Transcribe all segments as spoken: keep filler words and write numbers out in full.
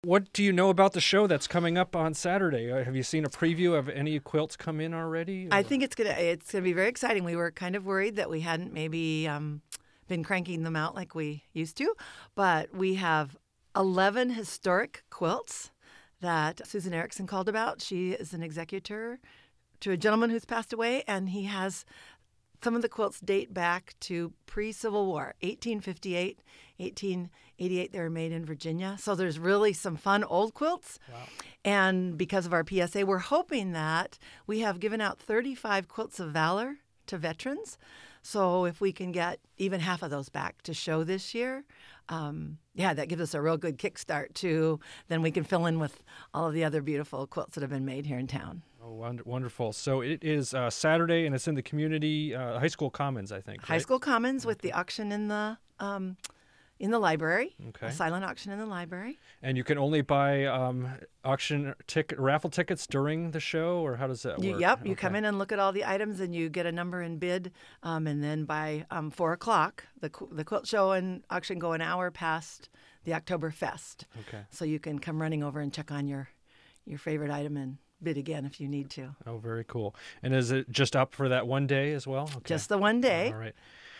What do you know about the show that's coming up on Saturday? Uh, Have you seen a preview of any quilts come in already? I or- think it's gonna it's gonna be very exciting. We were kind of worried that we hadn't maybe um, been cranking them out like we used to, but we have eleven historic quilts that Susan Erickson called about. She is an executor to a gentleman who's passed away, and he has some of the quilts date back to pre-Civil War, eighteen fifty-eight, eighteen eighty-eight. They were made in Virginia. So there's really some fun old quilts. Wow. And because of our P S A, we're hoping that we have given out thirty-five quilts of valor to veterans. So if we can get even half of those back to show this year, um, yeah, that gives us a real good kickstart too. Then we can fill in with all of the other beautiful quilts that have been made here in town. Oh, wonder- wonderful. So it is uh, Saturday, and it's in the community, uh, High School Commons, I think. High right? School Commons with the auction in the um, in the library, Okay. a silent auction in the library. And you can only buy um, auction ticket, raffle tickets during the show, or how does that You, work? yep, you come Okay. in and look at all the items, and you get a number and bid, um, and then by um, four o'clock, the qu- the quilt show and auction go an hour past the October Fest. Okay. So you can come running over and check on your your favorite item and bid again if you need to. Oh, very cool. And is it just up for that one day as well? Okay. Just the one day. All right.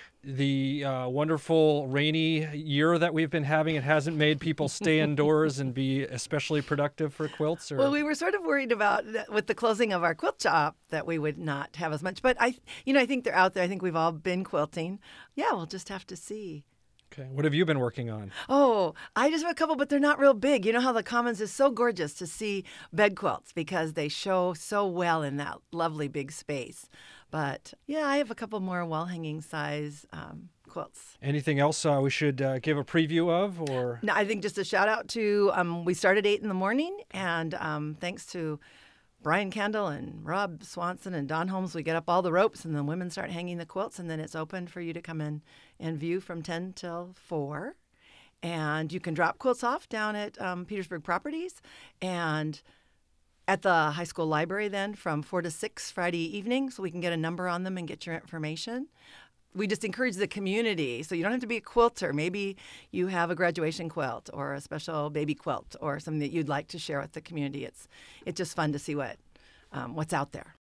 The uh, wonderful rainy year that we've been having, it hasn't made people stay indoors and be especially productive for quilts? Or... Well, we were sort of worried about that with the closing of our quilt shop that we would not have as much. But I, you know, I think they're out there. I think we've all been quilting. Yeah, we'll just have to see. Okay. What have you been working on? Oh, I just have a couple, but they're not real big. You know how the Commons is so gorgeous to see bed quilts because they show so well in that lovely big space. But yeah, I have a couple more wall-hanging size um, quilts. Anything else uh, we should uh, give a preview of? Or No, I think just a shout out to, um, we start at eight in the morning, and um, thanks to Brian Kendall and Rob Swanson and Don Holmes, we get up all the ropes, and the women start hanging the quilts, and then it's open for you to come in and view from ten till four. And you can drop quilts off down at um, Petersburg Properties and at the high school library then from four to six Friday evening, so we can get a number on them and get your information. We just encourage the community, so you don't have to be a quilter. Maybe you have a graduation quilt or a special baby quilt or something that you'd like to share with the community. It's it's just fun to see what um, what's out there.